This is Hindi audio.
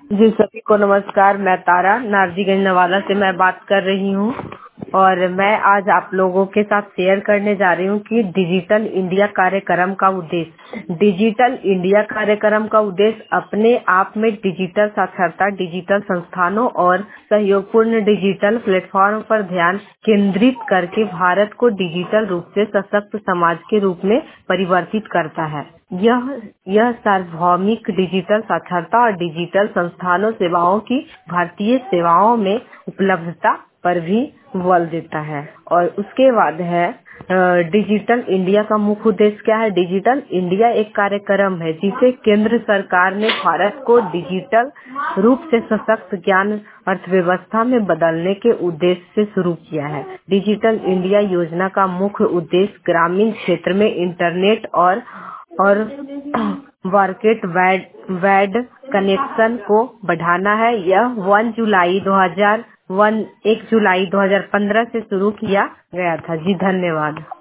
जी, सभी को नमस्कार। मैं तारा नारजीगंज नवादा से मैं बात कर रही हूँ और मैं आज आप लोगों के साथ शेयर करने जा रही हूँ कि डिजिटल इंडिया कार्यक्रम का उद्देश्य। डिजिटल इंडिया कार्यक्रम का उद्देश्य अपने आप में डिजिटल साक्षरता, डिजिटल संस्थानों और सहयोगपूर्ण डिजिटल प्लेटफॉर्म पर ध्यान केंद्रित करके भारत को डिजिटल रूप से सशक्त समाज के रूप में परिवर्तित करता है। यह सार्वभौमिक डिजिटल साक्षरता और डिजिटल संस्थानों सेवाओं की भारतीय सेवाओं में उपलब्धता पर भी बल देता है। और उसके बाद है डिजिटल इंडिया का मुख्य उद्देश्य क्या है। डिजिटल इंडिया एक कार्यक्रम है जिसे केंद्र सरकार ने भारत को डिजिटल रूप से सशक्त ज्ञान अर्थव्यवस्था में बदलने के उद्देश्य से शुरू किया है। डिजिटल इंडिया योजना का मुख्य उद्देश्य ग्रामीण क्षेत्र में इंटरनेट और मार्केट वाइड कनेक्शन को बढ़ाना है। यह 1 जुलाई 2015 से शुरू किया गया था। जी, धन्यवाद।